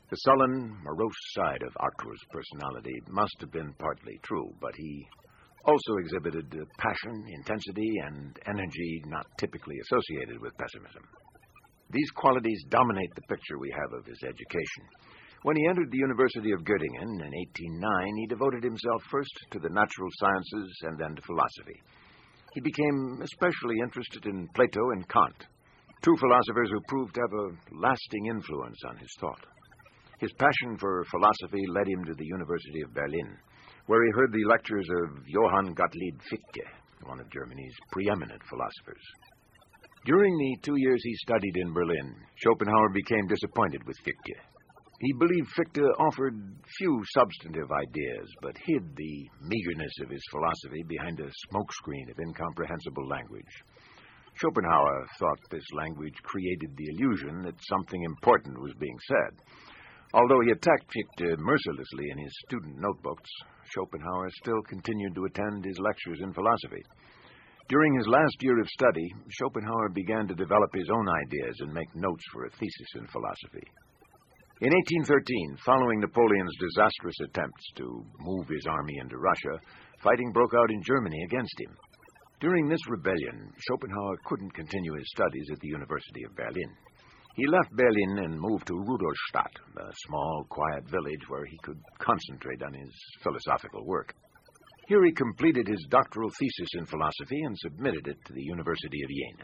The sullen, morose side of Arthur's personality must have been partly true, but he also exhibited passion, intensity, and energy not typically associated with pessimism. These qualities dominate the picture we have of his education. When he entered the University of Göttingen in 1809, he devoted himself first to the natural sciences and then to philosophy. He became especially interested in Plato and Kant, two philosophers who proved to have a lasting influence on his thought. His passion for philosophy led him to the University of Berlin, where he heard the lectures of Johann Gottlieb Fichte, one of Germany's preeminent philosophers. During the 2 years he studied in Berlin, Schopenhauer became disappointed with Fichte. He believed Fichte offered few substantive ideas, but hid the meagerness of his philosophy behind a smokescreen of incomprehensible language. Schopenhauer thought this language created the illusion that something important was being said. Although he attacked Fichte mercilessly in his student notebooks, Schopenhauer still continued to attend his lectures in philosophy. During his last year of study, Schopenhauer began to develop his own ideas and make notes for a thesis in philosophy. In 1813, following Napoleon's disastrous attempts to move his army into Russia, fighting broke out in Germany against him. During this rebellion, Schopenhauer couldn't continue his studies at the University of Berlin. He left Berlin and moved to Rudolstadt, a small, quiet village where he could concentrate on his philosophical work. Here he completed his doctoral thesis in philosophy and submitted it to the University of Jena.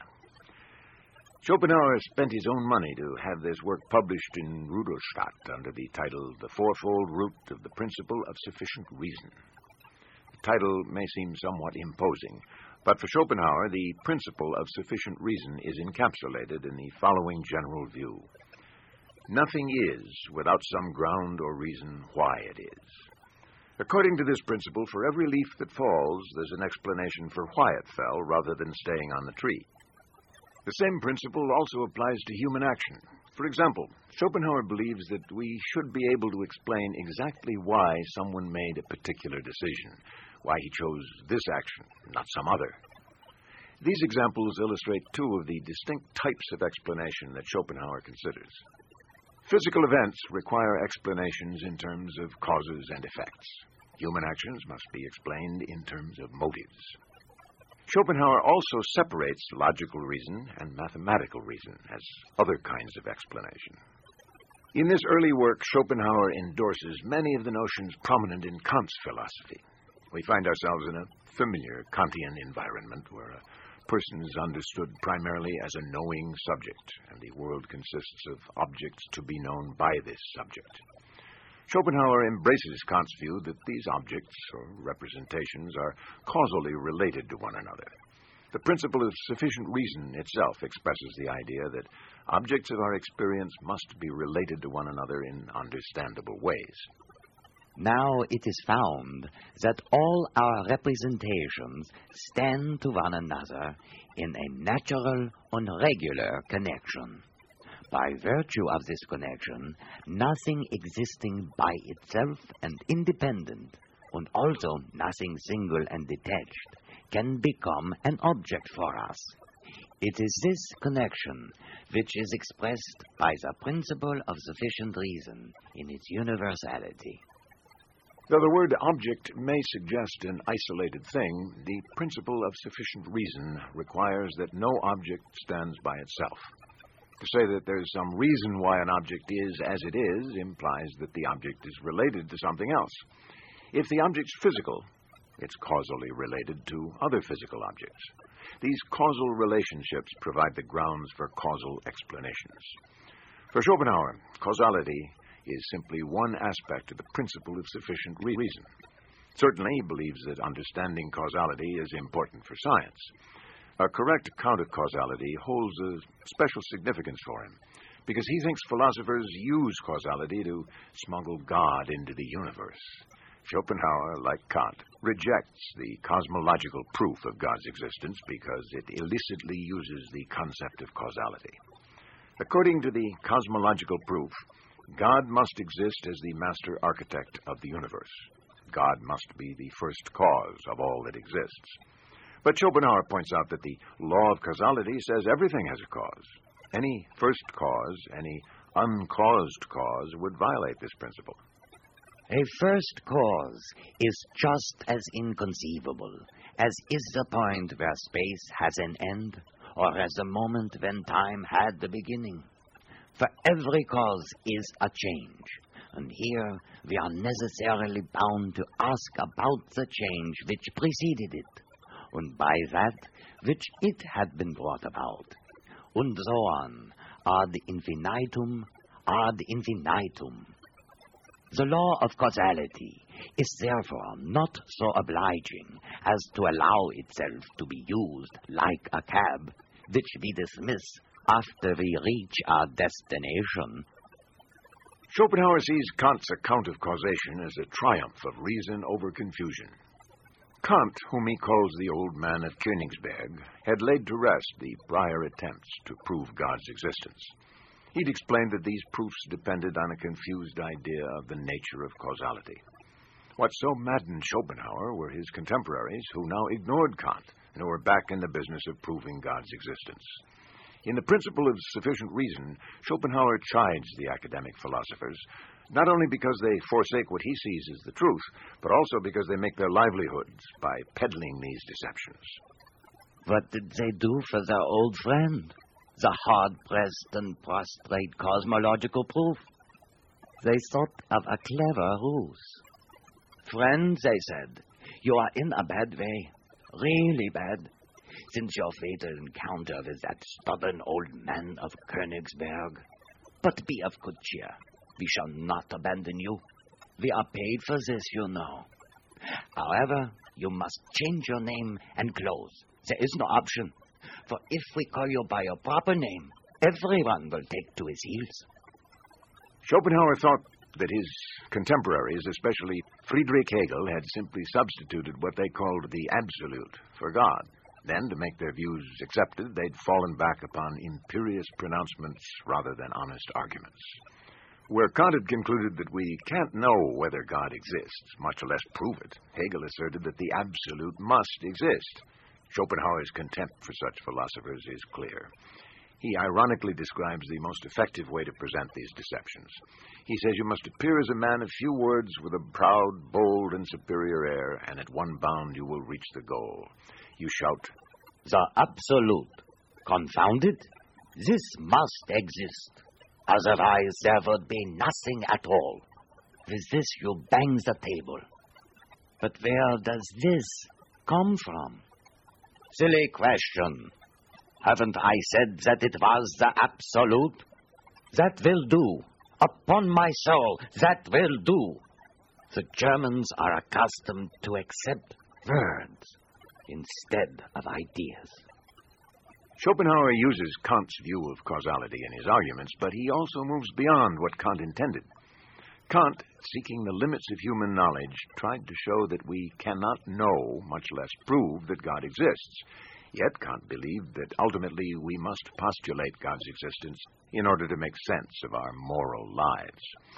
Schopenhauer spent his own money to have this work published in Rudolstadt under the title The Fourfold Root of the Principle of Sufficient Reason. The title may seem somewhat imposing, but for Schopenhauer, the principle of sufficient reason is encapsulated in the following general view. Nothing is without some ground or reason why it is. According to this principle, for every leaf that falls, there's an explanation for why it fell rather than staying on the tree. The same principle also applies to human action. For example, Schopenhauer believes that we should be able to explain exactly why someone made a particular decision, why he chose this action, not some other. These examples illustrate two of the distinct types of explanation that Schopenhauer considers. Physical events require explanations in terms of causes and effects. Human actions must be explained in terms of motives. Schopenhauer also separates logical reason and mathematical reason as other kinds of explanation. In this early work, Schopenhauer endorses many of the notions prominent in Kant's philosophy. We find ourselves in a familiar Kantian environment where a person is understood primarily as a knowing subject, and the world consists of objects to be known by this subject. Schopenhauer embraces Kant's view that these objects, or representations, are causally related to one another. The principle of sufficient reason itself expresses the idea that objects of our experience must be related to one another in understandable ways. Now it is found that all our representations stand to one another in a natural and regular connection. By virtue of this connection, nothing existing by itself and independent, and also nothing single and detached, can become an object for us. It is this connection which is expressed by the principle of sufficient reason in its universality. Though the word object may suggest an isolated thing, the principle of sufficient reason requires that no object stands by itself. To say that there's some reason why an object is as it is implies that the object is related to something else. If the object's physical, it's causally related to other physical objects. These causal relationships provide the grounds for causal explanations. For Schopenhauer, causality is simply one aspect of the principle of sufficient reason. Certainly, he believes that understanding causality is important for science. A correct account of causality holds a special significance for him, because he thinks philosophers use causality to smuggle God into the universe. Schopenhauer, like Kant, rejects the cosmological proof of God's existence because it illicitly uses the concept of causality. According to the cosmological proof, God must exist as the master architect of the universe. God must be the first cause of all that exists. But Schopenhauer points out that the law of causality says everything has a cause. Any first cause, any uncaused cause would violate this principle. A first cause is just as inconceivable as is the point where space has an end, or as the moment when time had the beginning. For every cause is a change, and here we are necessarily bound to ask about the change which preceded it, and by that which it had been brought about, and so on, ad infinitum, ad infinitum. The law of causality is therefore not so obliging as to allow itself to be used like a cab, which we dismiss after we reach our destination. Schopenhauer sees Kant's account of causation as a triumph of reason over confusion. Kant, whom he calls the old man of Königsberg, had laid to rest the prior attempts to prove God's existence. He'd explained that these proofs depended on a confused idea of the nature of causality. What so maddened Schopenhauer were his contemporaries, who now ignored Kant and who were back in the business of proving God's existence. In the principle of sufficient reason, Schopenhauer chides the academic philosophers, not only because they forsake what he sees as the truth, but also because they make their livelihoods by peddling these deceptions. What did they do for their old friend, the hard-pressed and prostrate cosmological proof? They thought of a clever ruse. Friend, they said, you are in a bad way, really bad, since your fatal encounter with that stubborn old man of Königsberg. But be of good cheer. We shall not abandon you. We are paid for this, you know. However, you must change your name and clothes. There is no option. For if we call you by your proper name, everyone will take to his heels. Schopenhauer thought that his contemporaries, especially Friedrich Hegel, had simply substituted what they called the absolute for God. Then, to make their views accepted, they'd fallen back upon imperious pronouncements rather than honest arguments. Where Kant had concluded that we can't know whether God exists, much less prove it, Hegel asserted that the absolute must exist. Schopenhauer's contempt for such philosophers is clear. He ironically describes the most effective way to present these deceptions. He says you must appear as a man of few words with a proud, bold, and superior air, and at one bound you will reach the goal. You shout, "The absolute. Confound it, this must exist. Otherwise there would be nothing at all." With this you bang the table. But where does this come from? Silly question. Haven't I said that it was the absolute? That will do. Upon my soul, that will do. The Germans are accustomed to accept words instead of ideas. Schopenhauer uses Kant's view of causality in his arguments, but he also moves beyond what Kant intended. Kant, seeking the limits of human knowledge, tried to show that we cannot know, much less prove, that God exists. Yet Kant believed that ultimately we must postulate God's existence in order to make sense of our moral lives.